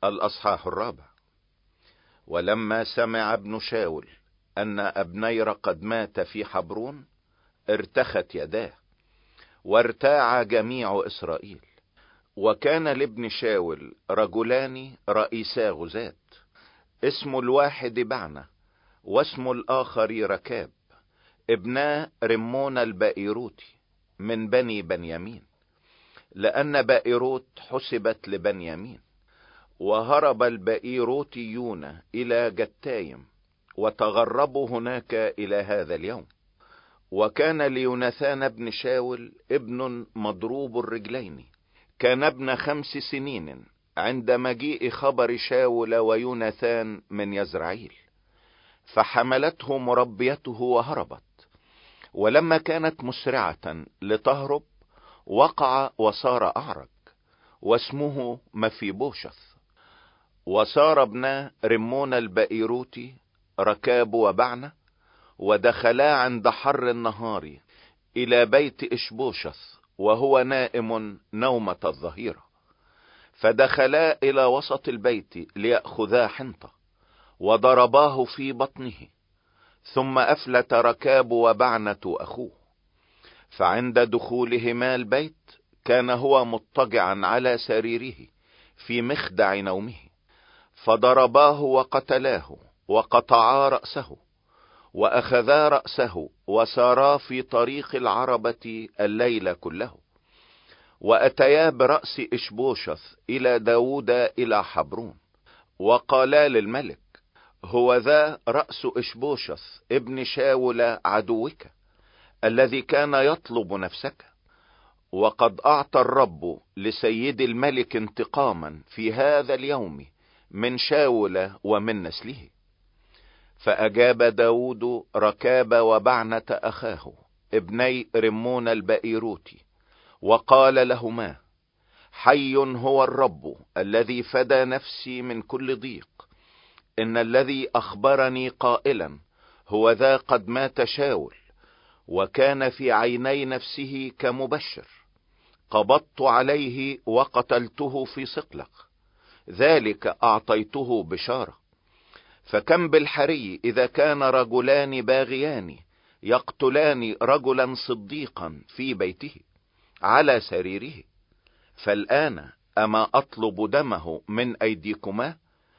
الأصحاح 4. ولما سمع ابن شاول أن أبنير قد مات في حبرون ارتخت يداه، وارتاع جميع إسرائيل. وكان لابن شاول رجلان رئيسا غزاة، اسم الواحد بعنة واسم الآخر ركاب، ابنا رمون البائروتي من بني بنيامين، لأن بائروت حسبت لبنيامين. وهرب البائروتيون إلى جتايم وتغربوا هناك إلى هذا اليوم. وكان ليوناثان بن شاول ابن مضروب الرجلين، كان ابن 5 سنين عند مجيء خبر شاول ويوناثان من يزرعيل، فحملته مربيته وهربت. ولما كانت مسرعة لتهرب وقع وصار أعرج، واسمه مفيبوشث. وصار ابنا رمون البائروتي ركاب وبعنة، ودخلا عند حر النهار إلى بيت إشبوشث وهو نائم نومة الظهيرة، فدخلا إلى وسط البيت ليأخذا حنطة، وضرباه في بطنه. ثم أفلت ركاب وبعنة أخوه. فعند دخولهما البيت كان هو مضطجعا على سريره في مخدع نومه، فضرباه وقتلاه وقطعا رأسه، وأخذا رأسه وسارا في طريق العربة الليل كله. وأتيا برأس إشبوشث إلى داود إلى حبرون، وقالا للملك: هو ذا رأس إشبوشث ابن شاول عدوك الذي كان يطلب نفسك. وقد أعطى الرب لسيد الملك انتقاما في هذا اليوم من شاول ومن نسله. فأجاب داود ركاب وبعنة أخاه ابني رمون البائروتي، وقال لهما: حي هو الرب الذي فدى نفسي من كل ضيق، إن الذي أخبرني قائلا: هو ذا قد مات شاول، وكان في عيني نفسه كمبشر، قبضت عليه وقتلته في صقلق، ذلك أعطيته بشارة. فكم بالحري إذا كان رجلان باغيان يقتلان رجلا صديقا في بيته على سريره. فالآن أما أطلب دمه من أيديكما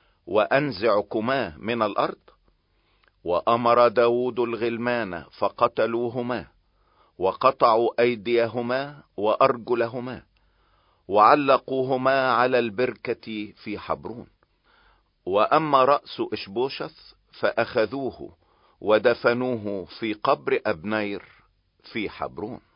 وأنزعكما من الأرض؟ وأمر داود الغلمان فقتلوهما، وقطعوا أيديهما وأرجلهما، وعلقوهما على البركة في حبرون. وأما رأس إشبوشث فأخذوه ودفنوه في قبر أبنير في حبرون.